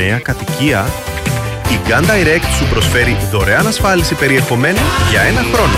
νέα κατοικία? Η Gun Direct σου προσφέρει δωρεάν ασφάλιση περιεχομένου για 1 χρόνο.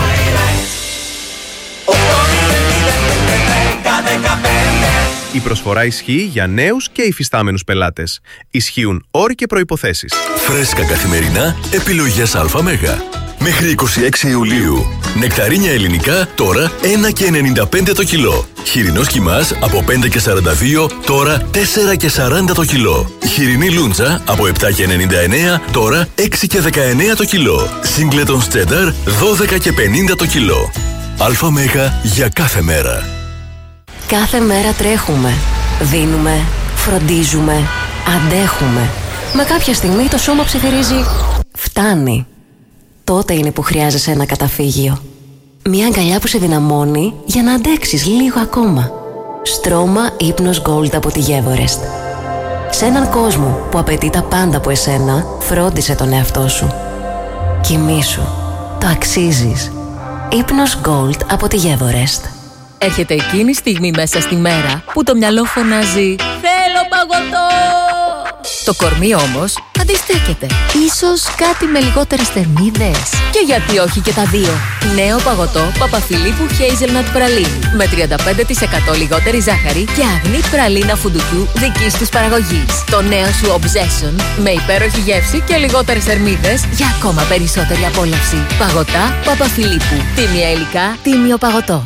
Η προσφορά ισχύει για νέους και υφιστάμενους πελάτες. Ισχύουν όροι και προϋποθέσεις. Φρέσκα καθημερινά, επιλογές ΑΜΕΓΑ. Μέχρι 26 Ιουλίου. Νεκταρίνια ελληνικά τώρα 1,95 το κιλό. Χοιρινός κιμάς από 5,42 τώρα 4,40 το κιλό. Χοιρινή λούντζα από 7,99 τώρα 6,19 το κιλό. Σίγκλετον τσένταρ 12,50 το κιλό. ΑΜΕΓΑ για κάθε μέρα. Κάθε μέρα τρέχουμε, δίνουμε, φροντίζουμε, αντέχουμε. Μα κάποια στιγμή το σώμα ψιθυρίζει «Φτάνει». Τότε είναι που χρειάζεσαι ένα καταφύγιο. Μια αγκαλιά που σε δυναμώνει για να αντέξεις λίγο ακόμα. Στρώμα ύπνος Gold από τη Everest. Σε έναν κόσμο που απαιτεί τα πάντα από εσένα, φρόντισε τον εαυτό σου. Κοιμήσου. Το αξίζεις. Ύπνος Gold από τη Everest. Έρχεται εκείνη η στιγμή μέσα στη μέρα που το μυαλό φωνάζει «Θέλω παγωτό!». Το κορμί όμως αντιστέκεται. Ίσως κάτι με λιγότερες θερμίδες. Και γιατί όχι και τα δύο. Νέο παγωτό Παπαφιλίππου Hazelnut Πραλίνη. Με 35% λιγότερη ζάχαρη και αγνή πραλίνα φουντουκιού δικής τους παραγωγής. Το νέο σου Obsession με υπέροχη γεύση και λιγότερες θερμίδες για ακόμα περισσότερη απόλαυση. Παγωτά Παπαφιλίππου. Τίμια υλικά, τίμιο παγωτό.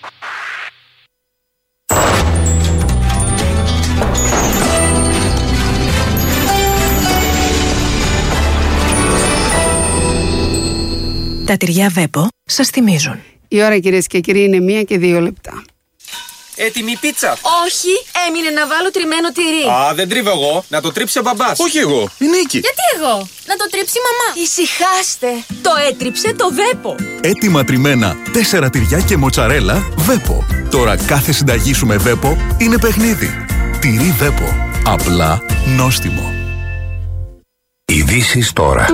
Τα τυριά Βέπο σας θυμίζουν. Η ώρα, κυρίες και κύριοι, είναι 1 και 2 λεπτά. Έτοιμη πίτσα. Όχι, έμεινε να βάλω τριμμένο τυρί. Α, δεν τρίβω εγώ. Να το τρίψει ο μπαμπάς. Όχι εγώ, η Νίκη. Γιατί εγώ? Να το τρίψει η μαμά. Ησυχάστε. Το έτριψε το Βέπο. Έτοιμα τριμμένα 4 τυριά και μοτσαρέλα Βέπο. Τώρα κάθε συνταγή σου με Βέπο είναι παιχνίδι. Τυρί Βέπο. Απλά νόστιμο. Ειδήσεις τώρα.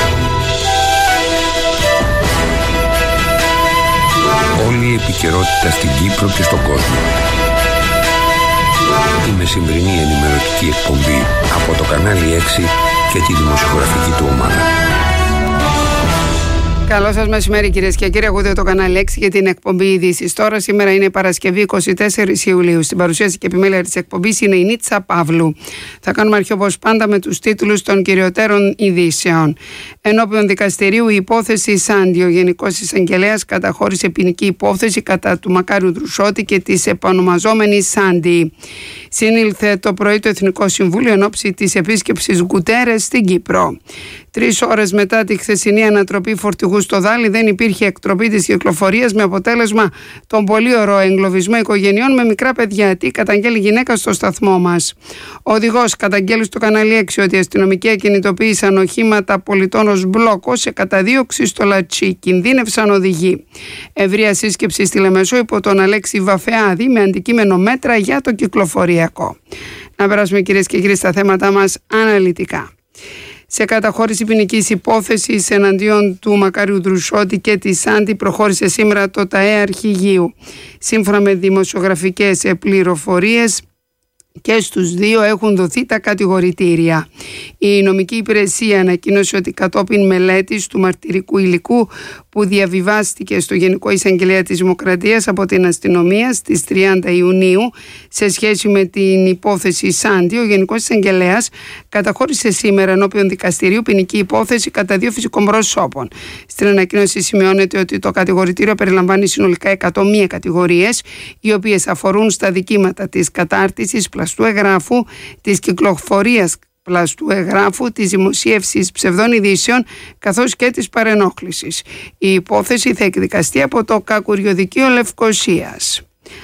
Όλη η επικαιρότητα στην Κύπρο και στον κόσμο. Η μεσημβρινή ενημερωτική εκπομπή από το κανάλι 6 και τη δημοσιογραφική του ομάδα. Καλό σας μεσημέρι, κυρίες και κύριοι. Ακούτε το κανάλι 6 για την εκπομπή Ειδήσεις τώρα. Σήμερα είναι Παρασκευή 24 Ιουλίου. Στην παρουσίαση και επιμέλεια της εκπομπής είναι η Νίτσα Παύλου. Θα κάνουμε αρχή όπως πάντα με τους τίτλους των κυριωτέρων ειδήσεων. Ενώπιον δικαστηρίου η υπόθεση Σάντι. Ο Γενικός Εισαγγελέας καταχώρησε ποινική υπόθεση κατά του Μακάριου Δρουσότη και της επανομαζόμενης Σάντι. Συνήλθε το πρωί το Εθνικό Συμβούλιο εν ώψη της επίσκεψης Γκουτέρες στην Κύπρο. 3 ώρες μετά τη χθεσινή ανατροπή φορτηγού στο Δάλι δεν υπήρχε εκτροπή της κυκλοφορίας, με αποτέλεσμα τον πολύ ωραίο εγκλωβισμό οικογενειών με μικρά παιδιά. Τι καταγγέλει γυναίκα στο σταθμό μας. Ο οδηγός καταγγέλει στο κανάλι 6 ότι οι αστυνομικοί ακινητοποίησαν οχήματα πολιτών ως μπλόκο σε καταδίωξη στο Λατσί. Κινδύνευσαν οδηγοί. Ευρεία σύσκεψη στη Λεμεσό υπό τον Αλέξη Βαφεάδη με αντικείμενο μέτρα για το κυκλοφοριακό. Να περάσουμε, κυρίες και κύριοι, στα θέματα μας αναλυτικά. Σε καταχώρηση ποινικής υπόθεσης εναντίον του Μακάριου Δρουσότη και της Σάντι προχώρησε σήμερα το ΤΑΕ Αρχηγείου. Σύμφωνα με δημοσιογραφικές πληροφορίες, και στους δύο έχουν δοθεί τα κατηγορητήρια. Η νομική υπηρεσία ανακοίνωσε ότι κατόπιν μελέτης του μαρτυρικού υλικού που διαβιβάστηκε στο Γενικό Εισαγγελέα της Δημοκρατίας από την αστυνομία στις 30 Ιουνίου σε σχέση με την υπόθεση Σάντι, ο Γενικός Εισαγγελέας καταχώρησε σήμερα ενώπιον δικαστηρίου ποινική υπόθεση κατά 2 φυσικών προσώπων. Στην ανακοίνωση σημειώνεται ότι το κατηγορητήριο περιλαμβάνει συνολικά 101 κατηγορίες, οι οποίες αφορούν στα δικήματα της κατάρτισης πλαστού εγγράφου, της κυκλοφορίας πλαστού εγγράφου, της δημοσίευσης ψευδών ειδήσεων καθώς και της παρενόχλησης. Η υπόθεση θα εκδικαστεί από το Κακουριοδικείο Λευκωσίας.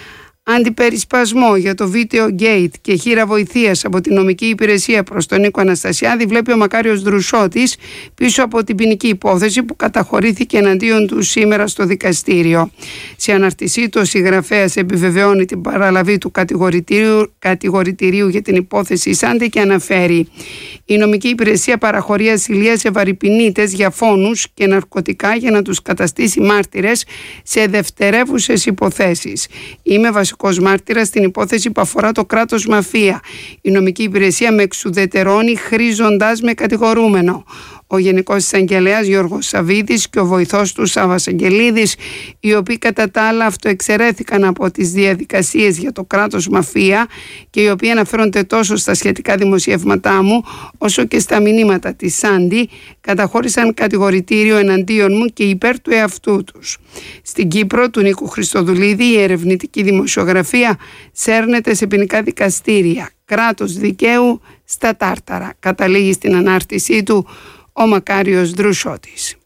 Αντιπερισπασμό για το Video Gate και χείρα βοηθείας από την νομική υπηρεσία προς τον Νίκο Αναστασιάδη βλέπει ο Μακάριος Δρουσότης πίσω από την ποινική υπόθεση που καταχωρήθηκε εναντίον του σήμερα στο δικαστήριο. Σε αναρτησή του, ο συγγραφέας επιβεβαιώνει την παραλαβή του κατηγορητηρίου για την υπόθεση Σάντι και αναφέρει: Η νομική υπηρεσία παραχωρεί ασυλία σε βαρυπινίτες για φόνους και ναρκωτικά για να τους καταστήσει μάρτυρες σε δευτερεύουσες υποθέσεις. Είμαι βασικός μάρτυρας στην υπόθεση που αφορά το κράτος μαφία. Η νομική υπηρεσία με εξουδετερώνει χρήζοντας με κατηγορούμενο. Ο Γενικός Εισαγγελέας Γιώργος Σαββίδης και ο βοηθός του Σάββας Αγγελίδης, οι οποίοι κατά τα άλλα αυτοεξαιρέθηκαν από τις διαδικασίες για το κράτος μαφία και οι οποίοι αναφέρονται τόσο στα σχετικά δημοσιεύματά μου όσο και στα μηνύματα της Σάντι, καταχώρησαν κατηγορητήριο εναντίον μου και υπέρ του εαυτού τους. Στην Κύπρο του Νίκου Χριστοδουλίδη η ερευνητική δημοσιογραφία σέρνεται σε ποινικά δικαστήρια. Κράτος δικαίου στα τάρταρα. Καταλήγει στην ανάρτησή του ο Μακάριος Δρουσότης.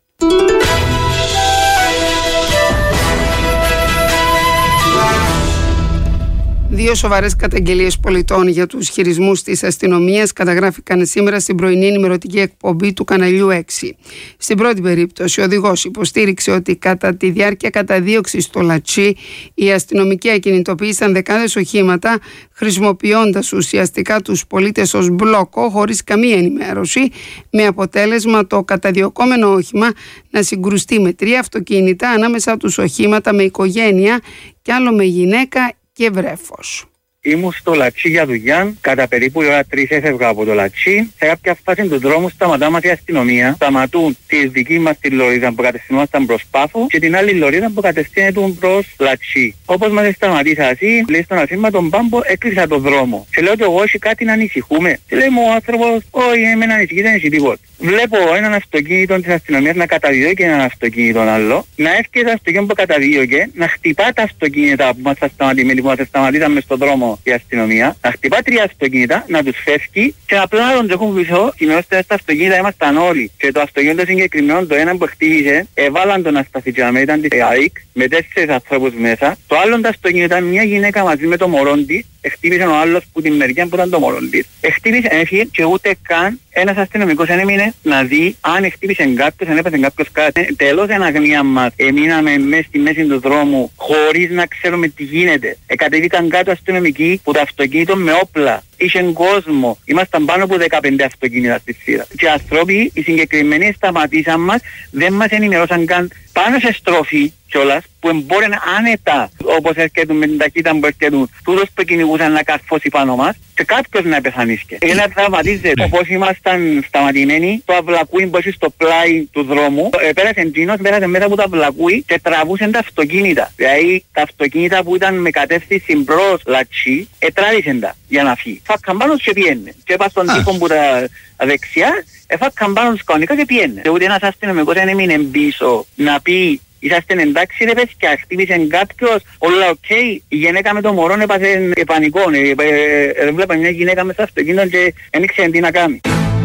Δύο σοβαρές καταγγελίες πολιτών για τους χειρισμούς της αστυνομίας καταγράφηκαν σήμερα στην πρωινή ενημερωτική εκπομπή του καναλιού 6. Στην πρώτη περίπτωση, ο οδηγός υποστήριξε ότι κατά τη διάρκεια καταδίωξης στο Λατσί, οι αστυνομικοί ακινητοποίησαν δεκάδες οχήματα, χρησιμοποιώντας ουσιαστικά τους πολίτες ως μπλόκο, χωρίς καμία ενημέρωση, με αποτέλεσμα το καταδιωκόμενο όχημα να συγκρουστεί με 3 αυτοκίνητα, ανάμεσα τους οχήματα με οικογένεια και άλλο με γυναίκα και βρέφος. Ήμουν στο Λατσί για δουλειά, κατά περίπου η ώρα 3 έφευγα από το Λατσί. Σε κάποια φάση του δρόμου σταματά μας η αστυνομία. Σταματούν τη δική μας τη λωρίδα που κατευθυνόμασταν προς Πάφο και την άλλη λωρίδα που κατευθύνεται προς Λατσί. Όπως μας σταματήσα εσύ, λέει στον ασύρματον Πάμπο, έκλεισα το δρόμο. Σε λέω ότι εγώ όχι κάτι να ανησυχούμε. Και λέει μου ο άνθρωπος, όχι, εμένα ανησυχεί, δεν έχει τίποτα. Βλέπω έναν αυτοκίνητο της αστυνομίας να καταδίωκε έναν αυτοκίνητο άλλο, να έρχεται το αυτοκίνητο που καταδίωκε, να χτυπά τα αυτοκίνητα που μας σταματήσαν μες στον δρόμο η αστυνομία, να χτυπά 3 αυτοκίνητα, να τους φεύγει και απλά να τον τρέχουν πίσω. Σημειώστε στα αυτοκίνητα ήμασταν όλοι. Και το αυτοκίνητο συγκεκριμένο, το ένα που χτύπησε, έβαλαν τον ασταθητζάμε, ήταν της ΑΕΚ, με 4 ανθρώπους μέσα. Το άλλο το αυτοκίνητο ήταν μια γυναίκα μαζί με το μωρό της, χτύπησε ο άλλος που την μεριά που ήταν το μωρό της. Χτύπησε, έφυγε και ούτε καν ένας αστυνομικός έμεινε να δει αν χτύπησε κάποιος, αν έπεσε κάποιος κάτι. Τέλος εν αγνία μας, εμείναμε μέσα στη μέση του δρόμου χωρίς να ξέρουμε τι γίνεται. Κατεβήκαν κάτω αστυνομικοί που το αυτοκίνητο με όπλα. Είχε κόσμο. Ήμασταν πάνω από 15 αυτοκίνητα στη σειρά. Και οι άνθρωποι, οι συγκεκριμένοι σταματήσαν μας, δεν μας ενημερώσαν καν πάνω σε στροφή κιόλας, που μπορεί άνετα, όπως έρχεται με την ταχύτητα που έρχεται, τούτος που κυνηγούσαν να καρφώσει πάνω μας και κάποιος να πεθανίσκε. Για να τραυματίζεται. Όπως ήμασταν σταματημένοι, το αυλακούι που έχει στο πλάι του δρόμου, πέρασε εντζίνος, πέρασε μέσα από το αυλακούι και τραβούσαν τα αυτοκίνητα. Δηλαδή τα αυτοκίνητα που ήταν με κατεύθυνση μπρος Λατσί, τράβησαν τα για να φύγει. Φάκαν πάνω και πιένε. Και έπα στον τύπο που τα δεξιά, φάκαν πάνω τους κανονικά και πιένε. Ούτε ένας αστυνομικός δεν έμεινε πίσω να πει είσαστε εντάξει ρε παιδιά, χτύπησε κάποιος, όλα οκ. Η γυναίκα με το μωρό έπαθε πανικό. Βλέπα μια γυναίκα μέσα στο αυτοκίνητο και δεν ήξερε τι να κάνει.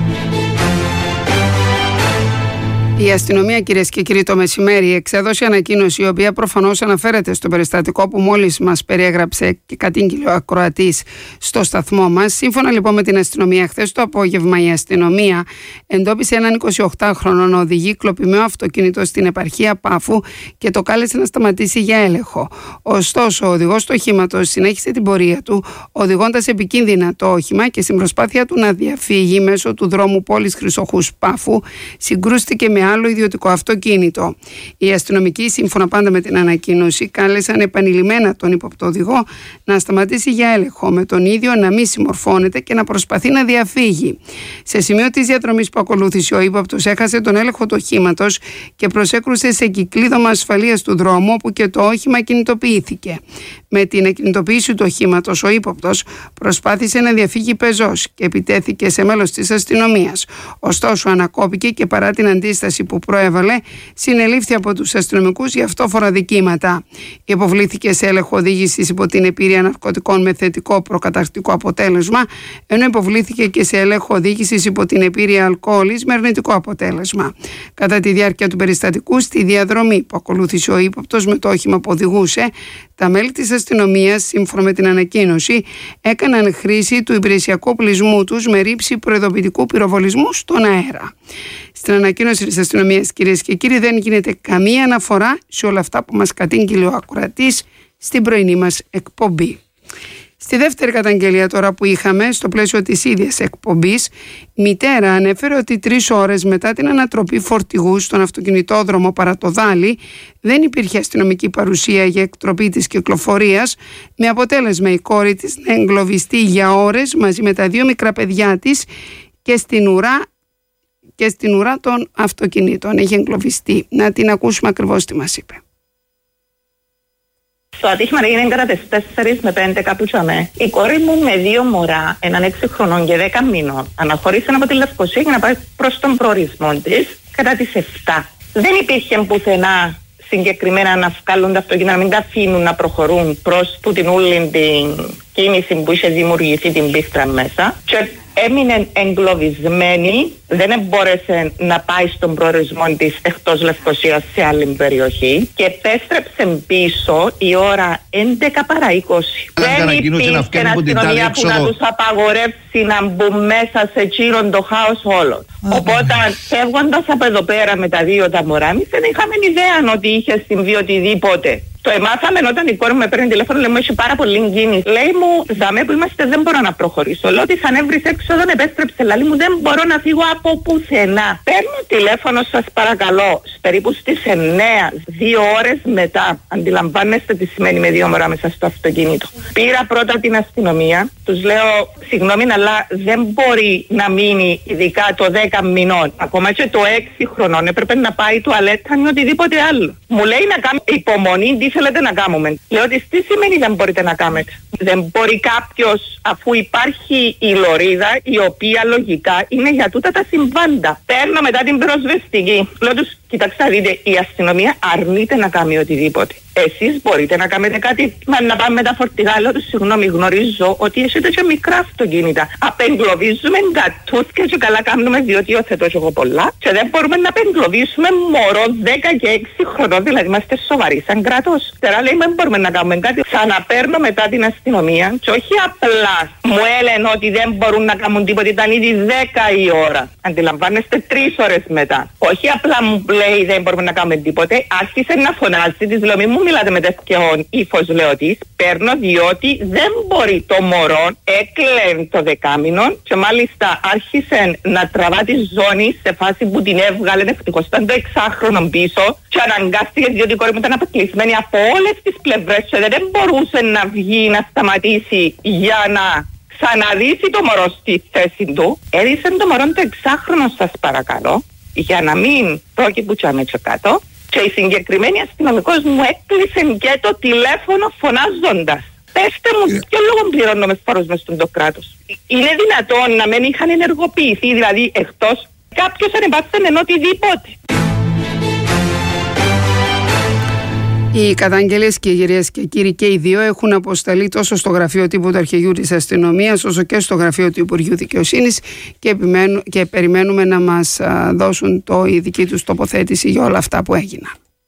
Η αστυνομία, κυρίες και κύριοι, το μεσημέρι εξέδωσε ανακοίνωση, η οποία προφανώς αναφέρεται στο περιστατικό που μόλις μας περιέγραψε και κατήγγειλε ο ακροατής στο σταθμό μας. Σύμφωνα λοιπόν με την αστυνομία, χθες το απόγευμα η αστυνομία εντόπισε έναν 28χρονο οδηγή κλοπημένο αυτοκίνητο στην επαρχία Πάφου και το κάλεσε να σταματήσει για έλεγχο. Ωστόσο, ο οδηγός του οχήματος συνέχισε την πορεία του, οδηγώντας επικίνδυνα το όχημα και στην προσπάθεια του να διαφύγει μέσω του δρόμου πόλης Χρυσοχούς Πάφου, συγκρούστηκε με άλλο ιδιωτικό αυτοκίνητο. Οι αστυνομικοί, σύμφωνα πάντα με την ανακοίνωση, κάλεσαν επανειλημμένα τον ύποπτο οδηγό να σταματήσει για έλεγχο, με τον ίδιο να μην συμμορφώνεται και να προσπαθεί να διαφύγει. Σε σημείο της διαδρομής που ακολούθησε, ο ύποπτος έχασε τον έλεγχο του οχήματος και προσέκρουσε σε κυκλίδωμα ασφαλείας του δρόμου, όπου και το όχημα κινητοποιήθηκε. Με την ακινητοποίηση του οχήματος, ο ύποπτος προσπάθησε να διαφύγει πεζός και επιτέθηκε σε μέλος της αστυνομίας. Ωστόσο, ανακόπηκε και παρά την αντίσταση που προέβαλε, συνελήφθη από τους αστυνομικούς για αυτόφορα δικήματα. Υποβλήθηκε σε έλεγχο οδήγησης υπό την επίρρεια ναρκωτικών με θετικό προκαταρκτικό αποτέλεσμα, ενώ υποβλήθηκε και σε έλεγχο οδήγησης υπό την επίρρεια αλκοόλης με αρνητικό αποτέλεσμα. Κατά τη διάρκεια του περιστατικού, στη διαδρομή που ακολούθησε ο ύποπτος με το όχημα που οδηγούσε, τα μέλη της αστυνομίας, σύμφωνα με την ανακοίνωση, έκαναν χρήση του υπηρεσιακού οπλισμού τους με ρήψη προειδοποιητικού πυροβολισμού στον αέρα. Στην ανακοίνωση της αστυνομίας, κυρίες και κύριοι, δεν γίνεται καμία αναφορά σε όλα αυτά που μας κατήγγειλε ο ακροατής στην πρωινή μας εκπομπή. Στη δεύτερη καταγγελία τώρα που είχαμε, στο πλαίσιο της ίδιας εκπομπής, μητέρα ανέφερε ότι 3 ώρες μετά την ανατροπή φορτηγού στον αυτοκινητόδρομο Παρατοδάλη δεν υπήρχε αστυνομική παρουσία για εκτροπή της κυκλοφορίας, με αποτέλεσμα η κόρη της να εγκλωβιστεί για ώρες μαζί με τα 2 μικρά παιδιά της και στην ουρά των αυτοκινήτων. Έχει εγκλωβιστεί. Να την ακούσουμε ακριβώς τι μας είπε. Το ατύχημα έγινε κατά τις 4 με 5 κάπου τσαμέ. Η κόρη μου με 2 μωρά, έναν 6 χρονών και 10 μήνων, αναχωρήσαν από τη Λευκοσία για να πάει προς τον προορισμό της κατά τις 7. Δεν υπήρχε πουθενά συγκεκριμένα να βγάλουν τα αυτοκίνητα, να μην τα αφήνουν να προχωρούν προς την όλη την κίνηση που είχε δημιουργηθεί την πίστρα μέσα. Και έμεινε εγκλωβισμένη, δεν μπόρεσε να πάει στον προορισμό της εκτός Λευκοσίας σε άλλη περιοχή και επέστρεψε πίσω η ώρα 11 παρά 20. Δεν υπήρχε αστυνομία που να τους απαγορεύσει να μπουν μέσα σε εκείνον το χάος όλο. Οπότε φεύγοντας από εδώ πέρα με τα 2 τα μωρά, εμείς δεν είχαμε ιδέα ότι είχε συμβεί οτιδήποτε. Το εμάθαμε όταν η κόρη μου με παίρνει τηλέφωνο, λέει μου έχει πάρα πολύ κίνηση. Λέει μου, δαμέ που είμαστε δεν μπορώ να προχωρήσω. Λέω ότι θα ανέβρεις έξω, δεν επέστρεψε. Λέει μου δεν μπορώ να φύγω από πουθενά. Παίρνω τηλέφωνο σας παρακαλώ, περίπου στις 9, 2 ώρες μετά. Αντιλαμβάνεστε τι σημαίνει με 2 μωρά μέσα στο αυτοκίνητο. Πήρα πρώτα την αστυνομία, τους λέω συγγνώμη αλλά δεν μπορεί να μείνει ειδικά το 10 μηνών. Ακόμα και το 6 χρονών έπρεπε να πάει τουαλέτα ή οτιδήποτε άλλο. Μου λέει να κάνω υπομονή, τι θέλετε να κάνουμε. Λέω ότι τι σημαίνει δεν μπορείτε να κάνετε. Δεν μπορεί κάποιος, αφού υπάρχει η λωρίδα, η οποία λογικά είναι για τούτα τα συμβάντα. Παίρνω μετά την προσβεστική. Λέω τους, κοιτάξτε, δείτε, η αστυνομία αρνείται να κάνει οτιδήποτε. Εσείς μπορείτε να κάνετε κάτι, να πάμε με τα φορτηγά. Λέω τους, συγγνώμη, γνωρίζω ότι έχετε και μικρά αυτοκίνητα. Απεγκλωβίζουμε κατούθια και καλά κάνουμε, διότι υιοθετώ και εγώ πολλά. Και δεν μπορούμε να απεγκλωβίσουμε μωρό 10 και 6 χρονών, δηλαδή είμαστε σοβαροί σαν κράτος. Τώρα λέει, δεν μπορούμε να κάνουμε κάτι. Ξαναπαίρνω μετά την αστυνομία και όχι απλά μου έλεγαν ότι δεν μπορούν να κάνουν τίποτα, ήταν ήδη 10 η ώρα. Αντιλαμβάνεστε, 3 ώρες μετά. Όχι απλά μου λέει δεν μπορούμε να κάνουμε τίποτε, άρχισε να φωνάζει, της λέω, μη μου μιλάτε με τέτοιον ύφος, λέω της, παίρνω διότι δεν μπορεί το μωρό, έκλαινε το 10μηνο και μάλιστα άρχισε να τραβά τη ζώνη σε φάση που την έβγαλε, ευτυχώς ήταν το 6χρονο πίσω και αναγκάστηκε διότι η κόρη μου ήταν αποκλεισμένη από όλες τις πλευρές και δεν μπορούσε να βγει, να σταματήσει για να ξαναδύσει το μωρό στη θέση του. Έδισε το μωρό το 6χρονο, σας παρακαλώ, για να μην προκυπουτσάμε και κάτω. Και η συγκεκριμένη αστυνομικός μου έκλεισε και το τηλέφωνο φωνάζοντας. Πέστε μου, ποιο λόγο πληρώνουμε φόρους μες στον το κράτος. Είναι δυνατόν να μην είχαν ενεργοποιηθεί, δηλαδή εκτός κάποιος ανεπάθαινε οτιδήποτε. Οι καταγγελίες, κυρίες και κύριοι, και οι δύο έχουν αποσταλεί τόσο στο γραφείο τύπου του Αρχηγείου της Αστυνομίας όσο και στο γραφείο του Υπουργείου Δικαιοσύνης και περιμένουμε να μας δώσουν η δική τους τοποθέτηση για όλα αυτά που έγιναν.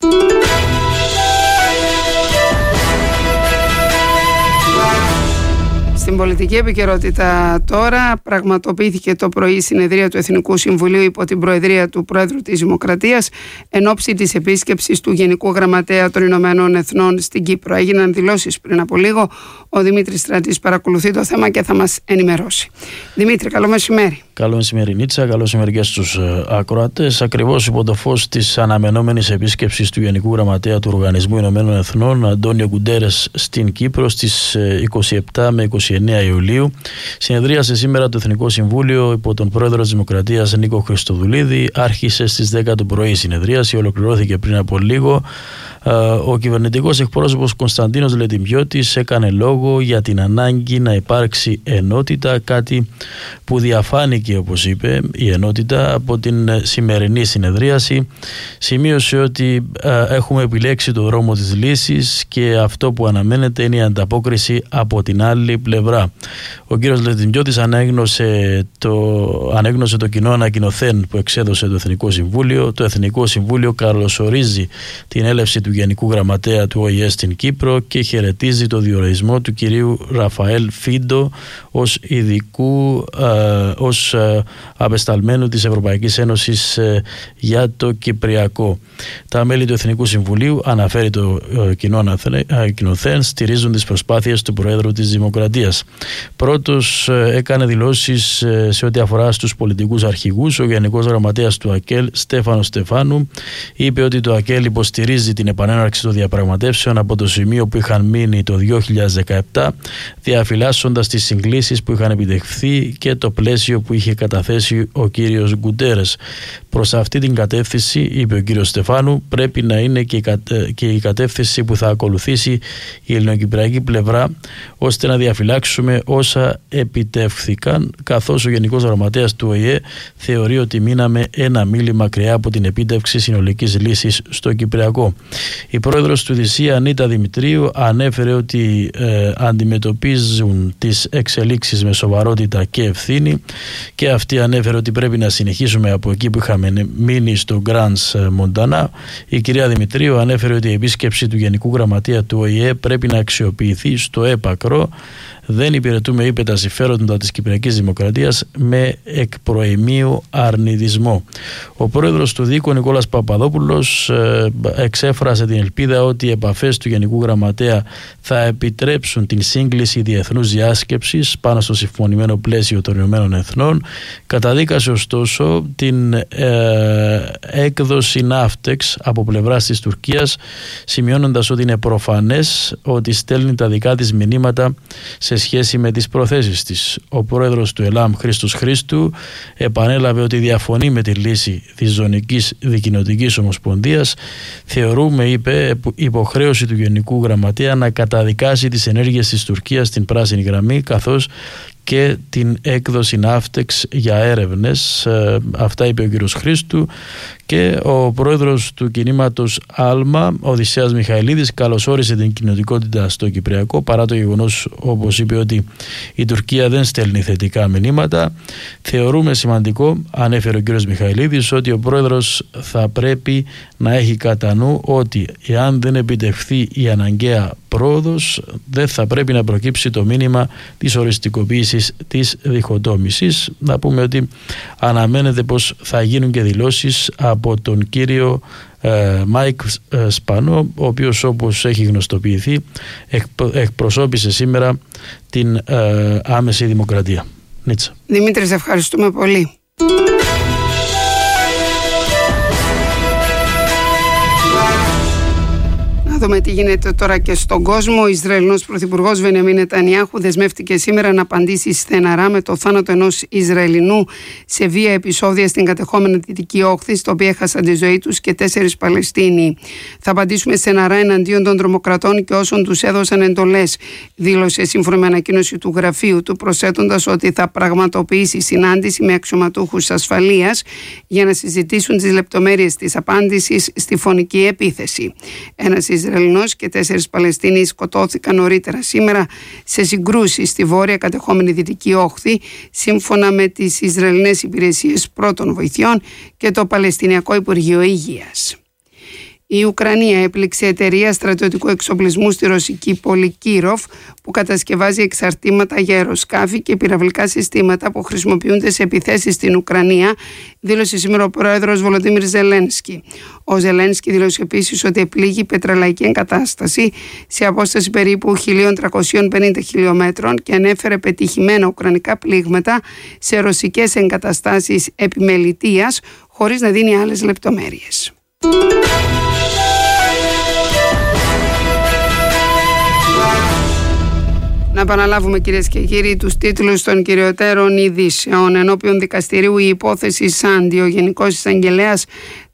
Στην πολιτική επικαιρότητα τώρα, πραγματοποιήθηκε το πρωί η συνεδρία του Εθνικού Συμβουλίου υπό την προεδρία του Πρόεδρου της Δημοκρατίας εν ώψη της επίσκεψης του Γενικού Γραμματέα των Ηνωμένων Εθνών στην Κύπρο. Έγιναν δηλώσεις πριν από λίγο. Ο Δημήτρης Στρατής παρακολουθεί το θέμα και θα μας ενημερώσει. Δημήτρη, καλό μεσημέρι. Καλό μεσημέρι, Νίτσα. Καλό μεσημέρι και στους ακροατές. Ακριβώς υπό το φως της αναμενόμενης επίσκεψης του Γενικού Γραμματέα του Οργανισμού Ηνωμένων Εθνών, Αντώνιο Γκουντέρες, στην Κύπρο στις 27 με 29 Ιουλίου, συνεδρίασε σήμερα το Εθνικό Συμβούλιο υπό τον Πρόεδρο της Δημοκρατίας Νίκο Χριστοδουλίδη. Άρχισε στις 10 το πρωί η συνεδρίαση, ολοκληρώθηκε πριν από λίγο. Ο κυβερνητικός εκπρόσωπος Κωνσταντίνος Λετιμπιώτης έκανε λόγο για την ανάγκη να υπάρξει ενότητα, κάτι που διαφάνηκε, όπως είπε, η ενότητα από την σημερινή συνεδρίαση. Σημείωσε ότι έχουμε επιλέξει το δρόμο της λύσης και αυτό που αναμένεται είναι η ανταπόκριση από την άλλη πλευρά. πλευρά. Ο κύριος Λετιμιώτης ανέγνωσε το κοινό ανακοινωθέν που εξέδωσε το Εθνικό Συμβούλιο. Το Εθνικό Συμβούλιο καλωσορίζει την έλευση του Γενικού Γραμματέα του ΟΗΕ στην Κύπρο και χαιρετίζει το διορισμό του κυρίου Ραφαέλ Φίντο ως απεσταλμένου της Ευρωπαϊκής Ένωσης για το Κυπριακό. Τα μέλη του Εθνικού Συμβουλίου, αναφέρει το κοινό ανακοινωθέν, στηρίζουν τις προσπάθειες του Προέδρου της Δημοκρατίας. Πρώτος έκανε δηλώσεις σε ό,τι αφορά στους πολιτικούς αρχηγούς. Ο Γενικός Γραμματέας του ΑΚΕΛ, Στέφανος Στεφάνου, είπε ότι το ΑΚΕΛ υποστηρίζει την επανέναρξη των διαπραγματεύσεων από το σημείο που είχαν μείνει το 2017, διαφυλάσσοντας τις συγκλήσεις που είχαν επιτευχθεί και το πλαίσιο που είχε καταθέσει ο κύριος Γκουντέρες. Προς αυτή την κατεύθυνση, είπε ο κύριος Στεφάνου, πρέπει να είναι και η κατεύθυνση που θα ακολουθήσει η ελληνοκυπριακή πλευρά, ώστε να διαφυλάξουμε όσα επιτεύχθηκαν, καθώς ο Γενικός Γραμματέας του ΟΗΕ θεωρεί ότι μείναμε ένα μίλι μακριά από την επίτευξη συνολικής λύσης στο Κυπριακό. Η πρόεδρος του ΔΥΣΥ, Ανίτα Δημητρίου, ανέφερε ότι αντιμετωπίζουν τις εξελίξεις με σοβαρότητα και ευθύνη, και αυτή ανέφερε ότι πρέπει να συνεχίσουμε από εκεί που είχαμε μείνει στο Γκραντς Μοντανά. Η κυρία Δημητρίου ανέφερε ότι η επίσκεψη του Γενικού Γραμματεία του ΟΗΕ πρέπει να αξιοποιηθεί στο έπακρο. Δεν υπηρετούμε, είπε, τα συμφέροντα της Κυπριακής Δημοκρατίας με εκ προημίου αρνητισμό. Ο πρόεδρος του ΔΥΚΟ, Νικόλας Παπαδόπουλος, εξέφρασε την ελπίδα ότι οι επαφές του Γενικού Γραμματέα θα επιτρέψουν την σύγκληση διεθνούς διάσκεψης πάνω στο συμφωνημένο πλαίσιο των Ηνωμένων Εθνών. Καταδίκασε ωστόσο την έκδοση ναύτεξ από πλευράς της Τουρκίας, σημειώνοντας ότι είναι προφανές ότι στέλνει τα δικά της μηνύματα σε σχέση με τις προθέσεις της. Ο πρόεδρος του ΕΛΑΜ, Χρήστος Χρήστου, επανέλαβε ότι διαφωνεί με τη λύση της Ζωνικής Δικοινοτικής Ομοσπονδίας. Θεωρούμε, είπε, υποχρέωση του Γενικού Γραμματέα να καταδικάσει τις ενέργειες της Τουρκίας στην πράσινη γραμμή, καθώς και την έκδοση ναύτεξ για έρευνες. Αυτά είπε ο κύριος Χρήστου. Και ο πρόεδρος του κινήματος Άλμα, ο Οδυσσέας Μιχαηλίδης, καλωσόρισε την κοινοτικότητα στο Κυπριακό, παρά το γεγονός, όπως είπε, ότι η Τουρκία δεν στέλνει θετικά μηνύματα. Θεωρούμε σημαντικό, ανέφερε ο κύριος Μιχαηλίδης, ότι ο πρόεδρος θα πρέπει να έχει κατά νου ότι εάν δεν επιτευχθεί η αναγκαία πρόοδος, δεν θα πρέπει να προκύψει το μήνυμα της οριστικοποίησης της διχοτόμησης. Να πούμε ότι αναμένεται πως θα γίνουν και δηλώσεις από τον κύριο Μάικ Σπανό, ο οποίος, όπως έχει γνωστοποιηθεί, εκπροσώπησε σήμερα την άμεση δημοκρατία. Νίτσα. Δημήτρη, σε ευχαριστούμε πολύ. Να δούμε τι γίνεται τώρα και στον κόσμο. Ο Ισραηλινός Πρωθυπουργός Μπενιαμίν Νετανιάχου δεσμεύτηκε σήμερα να απαντήσει στεναρά με το θάνατο ενός Ισραηλινού σε βία επεισόδια στην κατεχόμενη Δυτική Όχθη, στο οποίο έχασαν τη ζωή τους και 4 Παλαιστίνοι. Θα απαντήσουμε στεναρά εναντίον των τρομοκρατών και όσων τους έδωσαν εντολές, δήλωσε σύμφωνα με ανακοίνωση του γραφείου του, προσθέτοντας ότι θα πραγματοποιήσει συνάντηση με αξιωματούχους ασφαλείας για να συζητήσουν τις λεπτομέρειες της απάντησης στη φωνική επίθεση. Ένας Ισραηλινός και 4 Παλαιστίνοι σκοτώθηκαν νωρίτερα σήμερα σε συγκρούσεις στη βόρεια κατεχόμενη Δυτική Όχθη, σύμφωνα με τις Ισραηλινές Υπηρεσίες Πρώτων Βοηθειών και το Παλαιστινιακό Υπουργείο Υγείας. Η Ουκρανία έπληξε εταιρεία στρατιωτικού εξοπλισμού στη ρωσική πόλη Κίροφ, που κατασκευάζει εξαρτήματα για αεροσκάφη και πυραυλικά συστήματα που χρησιμοποιούνται σε επιθέσεις στην Ουκρανία, δήλωσε σήμερα ο πρόεδρος Βολοντίμιρ Ζελένσκι. Ο Ζελένσκι δήλωσε επίσης ότι επλήγει πετρελαϊκή εγκατάσταση σε απόσταση περίπου 1.350 χιλιόμετρων και ανέφερε πετυχημένα ουκρανικά πλήγματα σε ρωσικές εγκαταστάσεις επιμελητείας, χωρίς να δίνει άλλες λεπτομέρειες. Να επαναλάβουμε, κυρίες και κύριοι, τους τίτλους των κυριωτέρων ειδήσεων. Ενώπιον δικαστηρίου η υπόθεση Σάντι, ο Γενικός Εισαγγελέας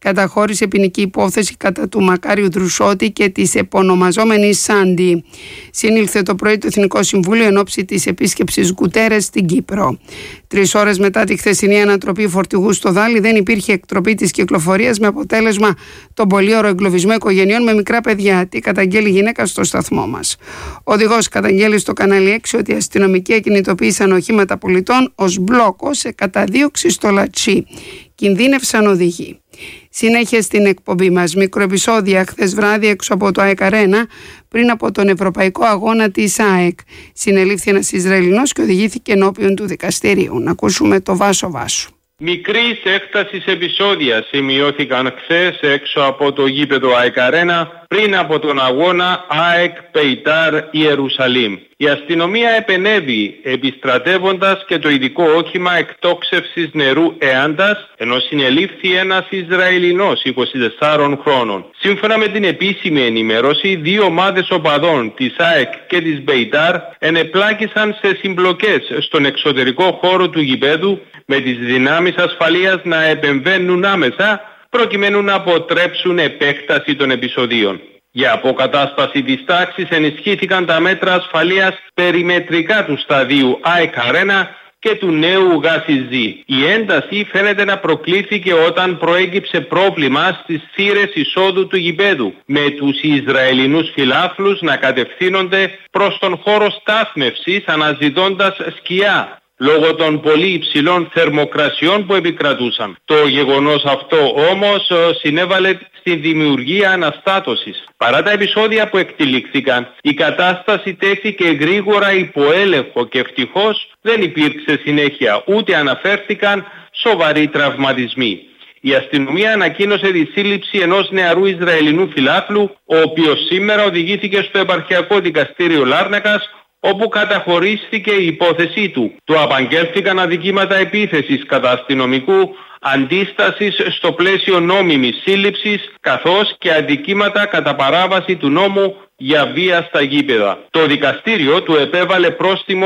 καταχώρησε ποινική υπόθεση κατά του Μακάριου Δρουσότη και της επωνομαζόμενης Σάντι. Συνήλθε το πρωί το Εθνικό Συμβούλιο εν ώψη της επίσκεψης Γκουτέρες στην Κύπρο. 3 ώρες μετά τη χθεσινή ανατροπή φορτηγού στο Δάλι δεν υπήρχε εκτροπή της κυκλοφορίας, με αποτέλεσμα τον πολύωρο εγκλωβισμό οικογενειών με μικρά παιδιά. Τι καταγγέλει η γυναίκα στο σταθμό μας. Ο οδηγός καταγγέλει στο κανάλι 6 ότι οι αστυνομικοί κινητοποίησαν οχήματα πολιτών ως μπλόκο σε καταδίωξη στο Λατσί. Κινδύνευσαν οδηγοί. Συνέχεια στην εκπομπή μας. Μικροεπισόδια χθες βράδυ έξω από το ΑΕΚ Αρένα, πριν από τον Ευρωπαϊκό Αγώνα της ΑΕΚ. Συνελήφθη ένας Ισραηλινός και οδηγήθηκε ενώπιον του δικαστηρίου. Να ακούσουμε το Βάσο Βάσου. Μικρής έκτασης επεισόδια σημειώθηκαν χθες έξω από το γήπεδο ΑΕΚ Αρένα πριν από τον αγώνα ΑΕΚ Πεϊτάρ Ιερουσαλήμ. Η αστυνομία επενέβη επιστρατεύοντας και το ειδικό όχημα εκτόξευσης νερού Εάντας, ενώ συνελήφθη ένας Ισραηλινός 24 χρόνων. Σύμφωνα με την επίσημη ενημέρωση, 2 ομάδες οπαδών της ΑΕΚ και της Πεϊτάρ ενεπλάκησαν σε συμπλοκές στον εξωτερικό χώρο του γηπέδου, με τις δυνάμεις ασφαλείας να επεμβαίνουν άμεσα προκειμένου να αποτρέψουν επέκταση των επεισοδίων. Για αποκατάσταση της τάξης ενισχύθηκαν τα μέτρα ασφαλείας περιμετρικά του σταδίου ΑΕΚ Αρένα και του νέου Γασιζή. Η ένταση φαίνεται να προκλήθηκε όταν προέκυψε πρόβλημα στις θύρες εισόδου του γηπέδου, με τους Ισραηλινούς φιλάθλους να κατευθύνονται προς τον χώρο στάθμευσης αναζητώντας σκιά, λόγω των πολύ υψηλών θερμοκρασιών που επικρατούσαν. Το γεγονός αυτό όμως συνέβαλε στη δημιουργία αναστάτωσης. Παρά τα επεισόδια που εκτυλίχθηκαν, η κατάσταση τέθηκε γρήγορα υπό έλεγχο και ευτυχώς δεν υπήρξε συνέχεια, ούτε αναφέρθηκαν σοβαροί τραυματισμοί. Η αστυνομία ανακοίνωσε τη σύλληψη ενός νεαρού Ισραηλινού φιλάθλου, ο οποίος σήμερα οδηγήθηκε στο επαρχιακό δικαστήριο Λάρνακας, όπου καταχωρίστηκε η υπόθεσή του. Του απαγγέλθηκαν αδικήματα επίθεσης κατά αστυνομικού, αντίστασης στο πλαίσιο νόμιμης σύλληψης, καθώς και αδικήματα κατά παράβαση του νόμου για βία στα γήπεδα. Το δικαστήριο του επέβαλε πρόστιμο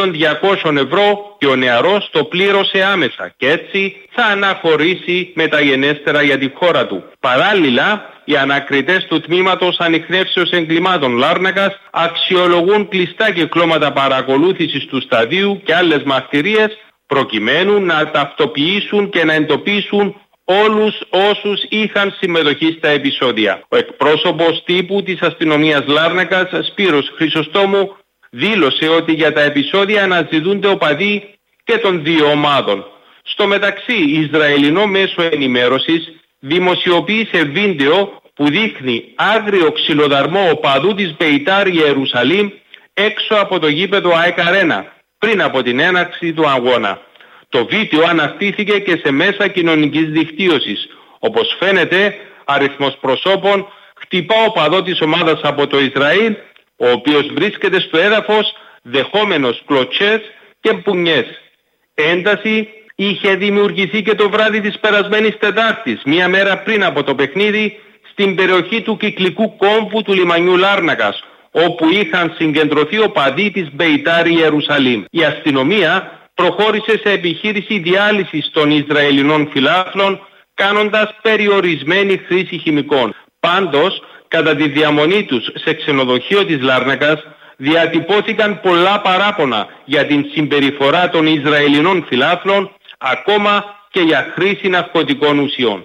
1.200 ευρώ και ο νεαρός το πλήρωσε άμεσα και έτσι θα αναχωρήσει μεταγενέστερα για τη χώρα του. Παράλληλα, οι ανακριτές του Τμήματος Ανιχνεύσεως Εγκλημάτων Λάρνακας αξιολογούν κλειστά κυκλώματα παρακολούθησης του σταδίου και άλλες μαρτυρίες προκειμένου να ταυτοποιήσουν και να εντοπίσουν όλους όσους είχαν συμμετοχή στα επεισόδια. Ο εκπρόσωπος τύπου της αστυνομίας Λάρνακας, Σπύρος Χρυσοστόμου, δήλωσε ότι για τα επεισόδια αναζητούνται οπαδοί και των 2 ομάδων. Στο μεταξύ, η Ισραηλινό μέσο ενημέρωσης δημοσιοποίησε βίντεο που δείχνει άγριο ξυλοδαρμό οπαδού της Πεϊτάρ Ιερουσαλήμ έξω από το γήπεδο ΑΕΚ Αρένα, πριν από την έναρξη του αγώνα. Το βίντεο αναρτήθηκε και σε μέσα κοινωνικής δικτύωσης. Όπως φαίνεται, αριθμός προσώπων χτυπά οπαδό της ομάδας από το Ισραήλ, ο οποίος βρίσκεται στο έδαφος δεχόμενος κλωτσές και πουνιές. Ένταση είχε δημιουργηθεί και το βράδυ της περασμένης Τετάρτης, μία μέρα πριν από το παιχνίδι, στην περιοχή του κυκλικού κόμβου του λιμανιού Λάρνακας, όπου είχαν συγκεντρωθεί οπαδοί της Μπεϊτάρ Ιερουσαλήμ. Η αστυνομία προχώρησε σε επιχείρηση διάλυσης των Ισραηλινών φιλάθλων, κάνοντας περιορισμένη χρήση χημικών. Πάντως, κατά τη διαμονή τους σε ξενοδοχείο της Λάρνακας, διατυπώθηκαν πολλά παράπονα για την συμπεριφορά των Ισραηλινών φιλάθλων, ακόμα και για χρήση ναρκωτικών ουσιών.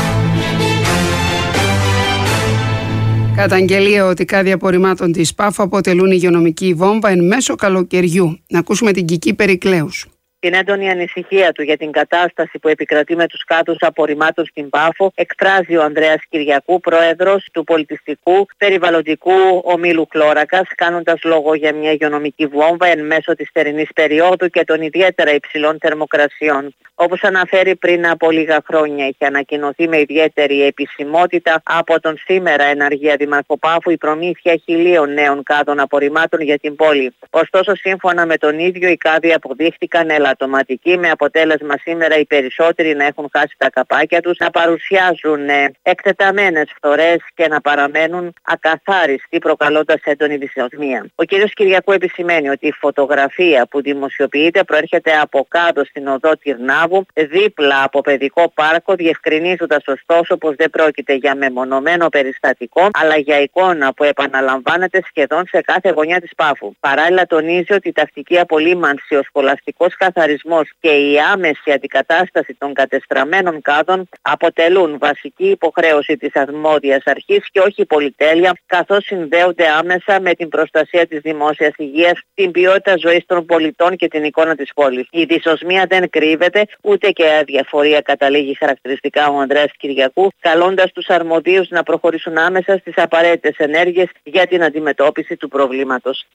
Καταγγελία ότι κάδοι απορριμμάτων της ΠΑΦΟ αποτελούν υγειονομική βόμβα εν μέσω καλοκαιριού. Να ακούσουμε την Κική Περικλέους. Την έντονη ανησυχία του για την κατάσταση που επικρατεί με τους κάδους απορριμμάτων στην ΠΑΦΟ εκφράζει ο Ανδρέας Κυριακού, πρόεδρος του Πολιτιστικού Περιβαλλοντικού Ομίλου Χλώρακας, κάνοντας λόγο για μια υγειονομική βόμβα εν μέσω της θερινής περίοδου και των ιδιαίτερα υψηλών θερμοκρασιών. Όπως αναφέρει, πριν από λίγα χρόνια είχε ανακοινωθεί με ιδιαίτερη επισημότητα από τον σήμερα εναργία Δήμαρχο Πάφου η προμήθεια 1.000 νέων κάδων απορριμμάτων για την πόλη. Ωστόσο, σύμφωνα με τον ίδιο, οι κάδοι αποδείχτηκαν ελαττώματα ποδηλατωματικοί, με αποτέλεσμα σήμερα οι περισσότεροι να έχουν χάσει τα καπάκια τους, να παρουσιάζουν εκτεταμένες φθορές και να παραμένουν ακαθάριστοι, προκαλώντας έντονη δυσοσμία. Ο κ. Κυριακού επισημαίνει ότι η φωτογραφία που δημοσιοποιείται προέρχεται από κάτω στην οδό Τυρνάβου, δίπλα από παιδικό πάρκο, διευκρινίζοντας ωστόσο πως δεν πρόκειται για μεμονωμένο περιστατικό, αλλά για εικόνα που επαναλαμβάνεται σχεδόν σε κάθε γωνιά της Πάφου. Παράλληλα, τονίζει ότι η τακτική απολύμανση, ο σχολαστικός καθαρισμός και η άμεση αντικατάσταση των κατεστραμμένων κάδων αποτελούν βασική υποχρέωση της αρμόδιας αρχής και όχι πολυτέλεια, καθώς συνδέονται άμεσα με την προστασία της δημόσιας υγείας, την ποιότητα ζωής των πολιτών και την εικόνα της πόλης. Η δυσοσμία δεν κρύβεται, ούτε και αδιαφορία, καταλήγει χαρακτηριστικά ο Ανδρέας Κυριακού, καλώντας τους αρμοδίους να προχωρήσουν άμεσα στις απαραίτητες ενέργειες για την αντιμετώπιση του προβλήματος.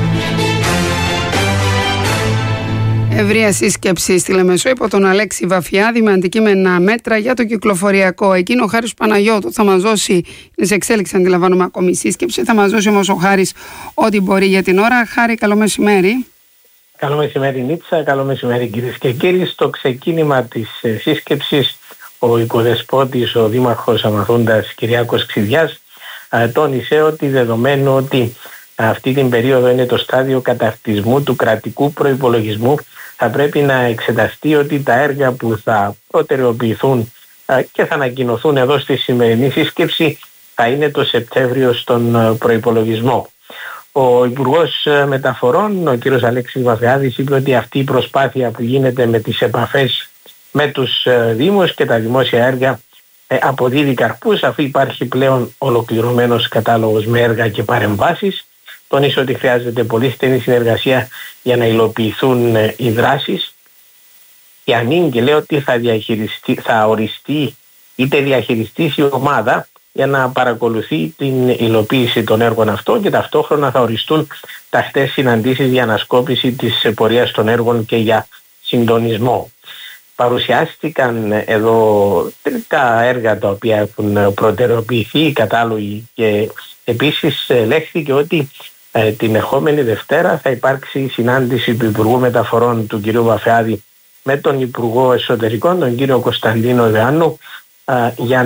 Ευρεία σύσκεψη στη Λεμεσό υπό τον Αλέξη Βαφιάδη με αντικείμενα μέτρα για το κυκλοφοριακό. Εκείνο ο Χάρης Παναγιώτου θα μας δώσει, είναι σε εξέλιξη αντιλαμβάνομαι ακόμη η σύσκεψη, θα μας δώσει όμως ο Χάρης ό,τι μπορεί για την ώρα. Χάρη, καλό μεσημέρι. Καλό μεσημέρι Νίτσα, καλό μεσημέρι κυρίες και κύριοι. Στο ξεκίνημα της σύσκεψης ο οικοδεσπότης, ο Δήμαρχος Αμαθούντας Κυριάκος Ξιδιάς τόνισε ότι δεδομένου ότι αυτή την περίοδο είναι το στάδιο καταρτισμού του κρατικού προϋπολογισμού, θα πρέπει να εξεταστεί ότι τα έργα που θα προτεραιοποιηθούν και θα ανακοινωθούν εδώ στη σημερινή σύσκεψη θα είναι το Σεπτέμβριο στον προϋπολογισμό. Ο Υπουργός Μεταφορών, ο κ. Αλέξης Βαφιάδης, είπε ότι αυτή η προσπάθεια που γίνεται με τις επαφές με τους Δήμους και τα δημόσια έργα αποδίδει καρπούς, αφού υπάρχει πλέον ολοκληρωμένος κατάλογος με έργα και παρεμβάσεις. Τονίσε ότι χρειάζεται πολύ στενή συνεργασία για να υλοποιηθούν οι δράσεις και ανήκει, λέει, ότι θα οριστεί είτε διαχειριστεί η ομάδα για να παρακολουθεί την υλοποίηση των έργων αυτών και ταυτόχρονα θα οριστούν τακτές συναντήσεις για ανασκόπηση της πορείας των έργων και για συντονισμό. Παρουσιάστηκαν εδώ τα έργα τα οποία έχουν προτεραιοποιηθεί, οι κατάλογοι, και επίσης λέχθηκε ότι την ερχόμενη Δευτέρα θα υπάρξει συνάντηση του Υπουργού Μεταφορών του κ. Βαφιάδη με τον Υπουργό Εσωτερικών, τον κ. Κωνσταντίνο Δεάννου, για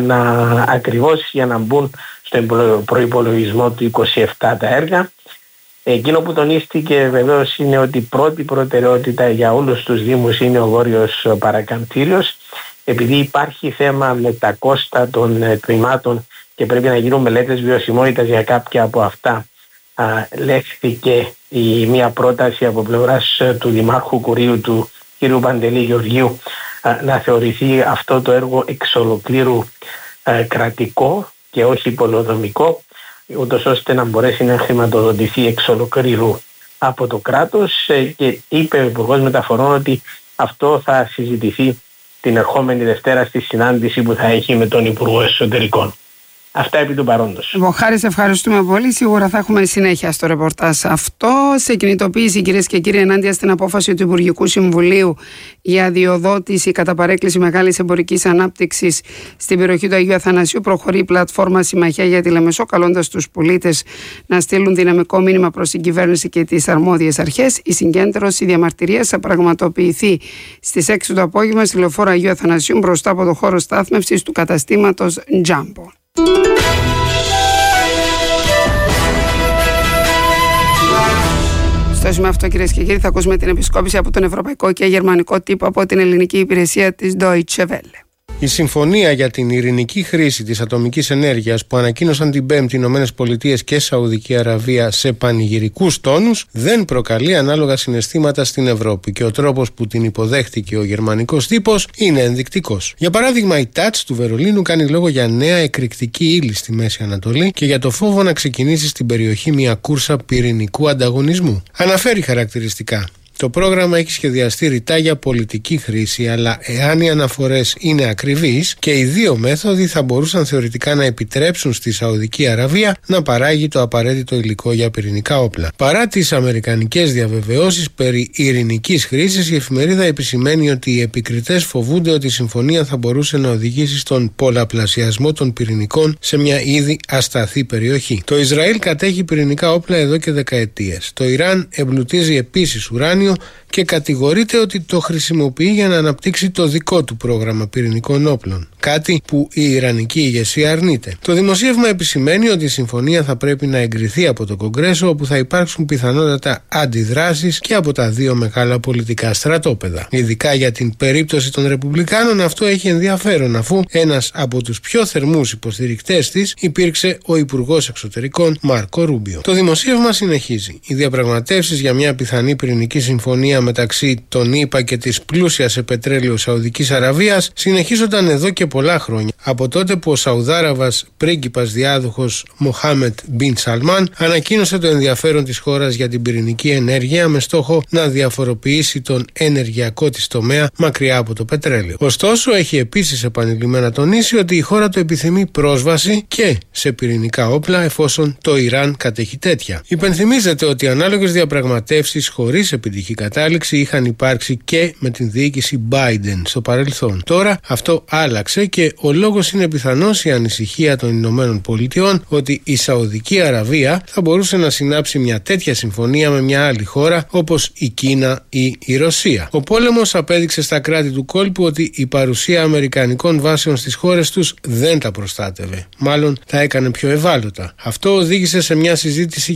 να μπουν στον προϋπολογισμό του 27 τα έργα. Εκείνο που τονίστηκε βεβαίως είναι ότι η πρώτη προτεραιότητα για όλους τους Δήμους είναι ο Βόρειος Παρακαμψήριος, επειδή υπάρχει θέμα με τα κόστα των τμήματων και πρέπει να γίνουν μελέτες βιωσιμότητας για κάποια από αυτά. Λέχθηκε μια πρόταση από πλευράς του Δημάρχου Κουρίου, του κ. Παντελή Γεωργίου, να θεωρηθεί αυτό το έργο εξ ολοκλήρου κρατικό και όχι πολεοδομικό, ούτως ώστε να μπορέσει να χρηματοδοτηθεί εξ ολοκλήρου από το κράτος, και είπε ο Υπουργός Μεταφορών ότι αυτό θα συζητηθεί την ερχόμενη Δευτέρα στη συνάντηση που θα έχει με τον Υπουργό Εσωτερικών. Αυτά επί του παρόντος. Χάρη, σε ευχαριστούμε πολύ. Σίγουρα θα έχουμε συνέχεια στο ρεπορτάζ αυτό. Σε κινητοποίηση, κυρίες και κύριοι, ενάντια στην απόφαση του Υπουργικού Συμβουλίου για διοδότηση κατά παρέκκληση μεγάλης εμπορικής ανάπτυξης στην περιοχή του Αγίου Αθανασίου, προχωρεί η πλατφόρμα Συμμαχία για τη Λεμεσό, καλώντας τους πολίτες να στείλουν δυναμικό μήνυμα προς την κυβέρνηση και τις αρμόδιες αρχές. Η συγκέντρωση διαμαρτυρίας θα πραγματοποιηθεί στις 6 το απόγευμα στη λεωφόρο Αγίου Αθανασίου, μπροστά από το χώρο στάθμευσης του καταστήματος Jumbo. Στο σημείο αυτό, κυρίες και κύριοι, θα ακούσουμε την επισκόπηση από τον ευρωπαϊκό και γερμανικό τύπο από την ελληνική υπηρεσία της Deutsche Welle. Η συμφωνία για την ειρηνική χρήση της ατομικής ενέργειας που ανακοίνωσαν την Πέμπτη οι ΗΠΑ και Σαουδική Αραβία σε πανηγυρικούς τόνους δεν προκαλεί ανάλογα συναισθήματα στην Ευρώπη και ο τρόπος που την υποδέχτηκε ο γερμανικός τύπος είναι ενδεικτικός. Για παράδειγμα, η Τάτς του Βερολίνου κάνει λόγο για νέα εκρηκτική ύλη στη Μέση Ανατολή και για το φόβο να ξεκινήσει στην περιοχή μια κούρσα πυρηνικού ανταγωνισμού. Αναφέρει χαρακτηριστικά: το πρόγραμμα έχει σχεδιαστεί ρητά για πολιτική χρήση, αλλά εάν οι αναφορές είναι ακριβείς και οι δύο μέθοδοι θα μπορούσαν θεωρητικά να επιτρέψουν στη Σαουδική Αραβία να παράγει το απαραίτητο υλικό για πυρηνικά όπλα. Παρά τις αμερικανικές διαβεβαιώσεις περί ειρηνικής χρήσης, η εφημερίδα επισημαίνει ότι οι επικριτές φοβούνται ότι η συμφωνία θα μπορούσε να οδηγήσει στον πολλαπλασιασμό των πυρηνικών σε μια ήδη ασταθή περιοχή. Το Ισραήλ κατέχει πυρηνικά όπλα εδώ και δεκαετίες. Το Ιράν εμπλουτίζει επίσης ουράνιο και κατηγορείται ότι το χρησιμοποιεί για να αναπτύξει το δικό του πρόγραμμα πυρηνικών όπλων. Κάτι που η Ιρανική ηγεσία αρνείται. Το δημοσίευμα επισημαίνει ότι η συμφωνία θα πρέπει να εγκριθεί από το Κογκρέσο, όπου θα υπάρξουν πιθανότατα αντιδράσεις και από τα δύο μεγάλα πολιτικά στρατόπεδα. Ειδικά για την περίπτωση των Ρεπουμπλικάνων, αυτό έχει ενδιαφέρον, αφού ένας από τους πιο θερμούς υποστηρικτές της υπήρξε ο Υπουργός Εξωτερικών Μάρκο Ρούμπιο. Το δημοσίευμα συνεχίζει. Οι διαπραγματεύσεις για μια πιθανή πυρηνική συμφωνία μεταξύ των ΗΠΑ και της πλούσιας σε πετρέλαιο Σαουδικής Αραβίας συνεχίζονταν εδώ και πολλά χρόνια, από τότε που ο Σαουδάραβας πρίγκιπας διάδοχος Μοχάμετ Μπιν Σαλμάν ανακοίνωσε το ενδιαφέρον της χώρας για την πυρηνική ενέργεια με στόχο να διαφοροποιήσει τον ενεργειακό της τομέα μακριά από το πετρέλαιο. Ωστόσο, έχει επίσης επανειλημμένα τονίσει ότι η χώρα του επιθυμεί πρόσβαση και σε πυρηνικά όπλα εφόσον το Ιράν κατέχει τέτοια. Υπενθυμίζεται ότι ανάλογες διαπραγματεύσεις χωρίς επιτυχή κατάληξη είχαν υπάρξει και με την διοίκηση Biden στο παρελθόν. Τώρα αυτό άλλαξε και ο λόγος είναι πιθανώς η ανησυχία των Ηνωμένων Πολιτειών ότι η Σαουδική Αραβία θα μπορούσε να συνάψει μια τέτοια συμφωνία με μια άλλη χώρα όπως η Κίνα ή η Ρωσία. Ο πόλεμος απέδειξε στα κράτη του κόλπου ότι η παρουσία αμερικανικών βάσεων στις χώρες τους δεν τα προστάτευε. Μάλλον τα έκανε πιο ευάλωτα. Αυτό οδήγησε σε μια συζήτηση